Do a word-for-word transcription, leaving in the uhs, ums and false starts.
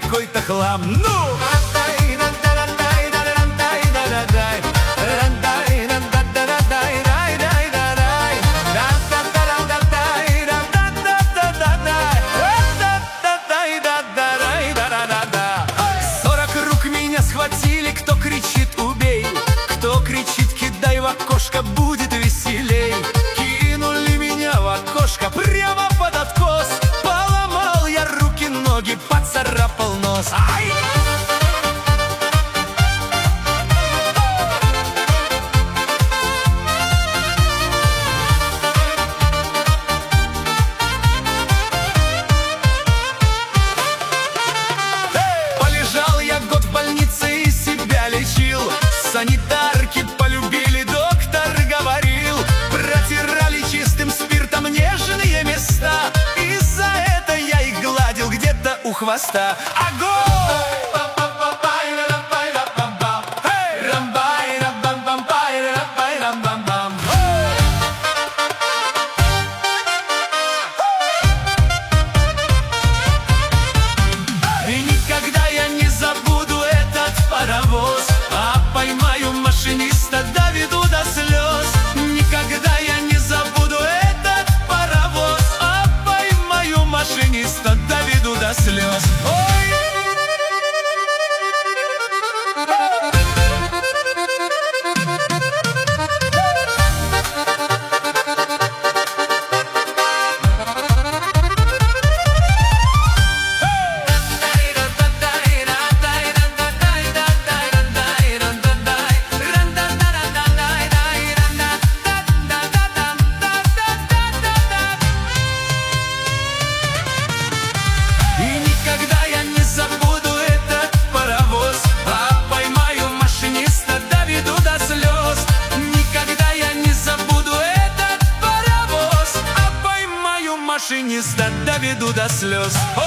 какой-то хлам. Ну! Сорок рук меня схватили, кто кричит «убей», кто кричит «кидай в окошко, будет веселей». Кинули меня в окошко прямо под откос. Поломал я руки, ноги, поцарапал нос. Ай! Полежал я год в больнице и себя лечил. Санитарки полюбили, доктор говорил. Протирали чистым спиртом нежные места, и за это я их гладил где-то у хвоста. Огонь! И никогда я не забуду этот паровоз, а поймаю машиниста, доведу до слез. Никогда я не забуду этот паровоз, а поймаю машиниста, доведу до слез. Ой! И никогда я не забуду этот паровоз, а поймаю машиниста, доведу до слез. Никогда я не забуду этот паровоз, а поймаю машиниста, доведу до слез.